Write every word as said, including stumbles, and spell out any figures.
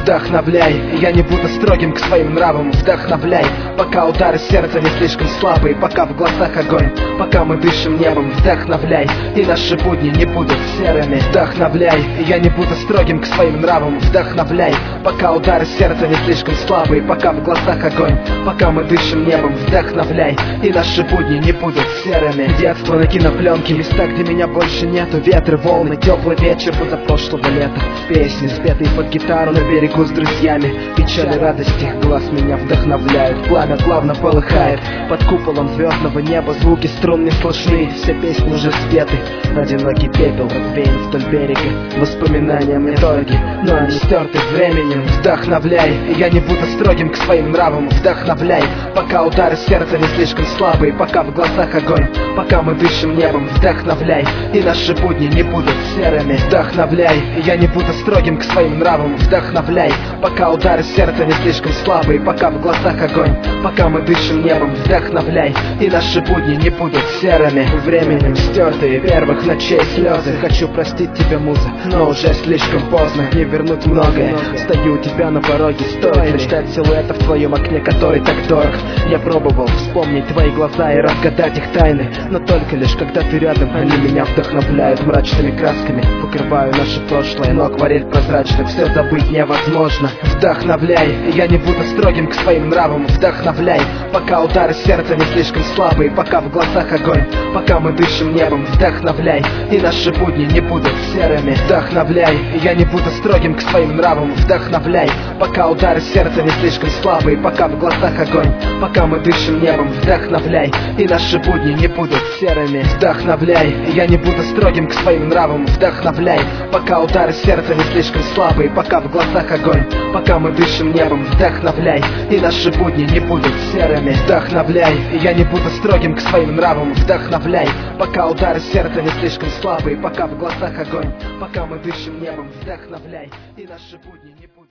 Вдохновляй, я не буду строгим к своим нравам. Вдохновляй, пока удары сердца не слишком слабые, пока в глазах огонь, пока мы дышим небом. Вдохновляй, и наши будни не будут серыми. Вдохновляй, я не буду строгим к своим нравам. Вдохновляй, пока удары сердца не слишком слабые, пока в глазах огонь, пока мы дышим небом. Вдохновляй, и наши будни не будут серыми. Детство на кинопленке, места, где меня больше нету. Ветры, волны, теплый вечер позапрошлого лета. Песни, спетые под гитару на берегу с друзьями. Печаль и радость их глаз меня вдохновляют. Пламя плавно полыхает под куполом звездного неба. Звуки струн не слышны, все песни уже спеты. Одинокий пепел развеян вдоль берега. Воспоминания мне дороги, но они стерты временем. Вдохновляй, я не буду строгим к своим нравам. Вдохновляй, пока удары сердца не слишком слабые, пока в глазах огонь, пока мы дышим небом. Вдохновляй, и наши будни не будут серыми. Вдохновляй, я не буду строгим к своим нравам. Вдохновляй, пока удары сердца не слишком слабые, пока в глазах огонь, пока мы дышим небом. Вдохновляй, и наши будни не будут серыми. Временем стертые первых ночей слезы. Хочу простить тебя, муза, но уже слишком поздно. Не вернуть многое, стою у тебя на пороге. Стоит мечтать силуэта в твоем окне, который так дорог. Я пробовал вспомнить твои глаза и разгадать их тайны, но только лишь когда ты рядом. Они меня вдохновляют мрачными красками. Покрываю наше прошлое, но акварель прозрачна, все забыть невозможно. Вдохновляй, я не буду строгим к своим нравам. Вдохновляй, пока удары сердца не слишком слабые, пока в глазах огонь, пока мы дышим небом. Вдохновляй, и наши будни не будут серыми. Вдохновляй, я не буду строгим к своим нравам. Вдохновляй, пока удары сердца не слишком слабые, пока в глазах огонь, пока мы дышим небом. Вдохновляй, и наши будни не будут серыми. Вдохновляй, я не буду строгим к своим нравам. Вдохновляй, пока удары сердца не слишком слабые, пока в глазах огонь, пока мы дышим небом. Вдохновляй, и наши будни не будут серыми. Вдохновляй, я не буду строгим к своим нравам. Вдохновляй, пока удары сердца не слишком слабые, пока в глазах огонь, пока мы дышим небом. Вдохновляй, и наши будни не будут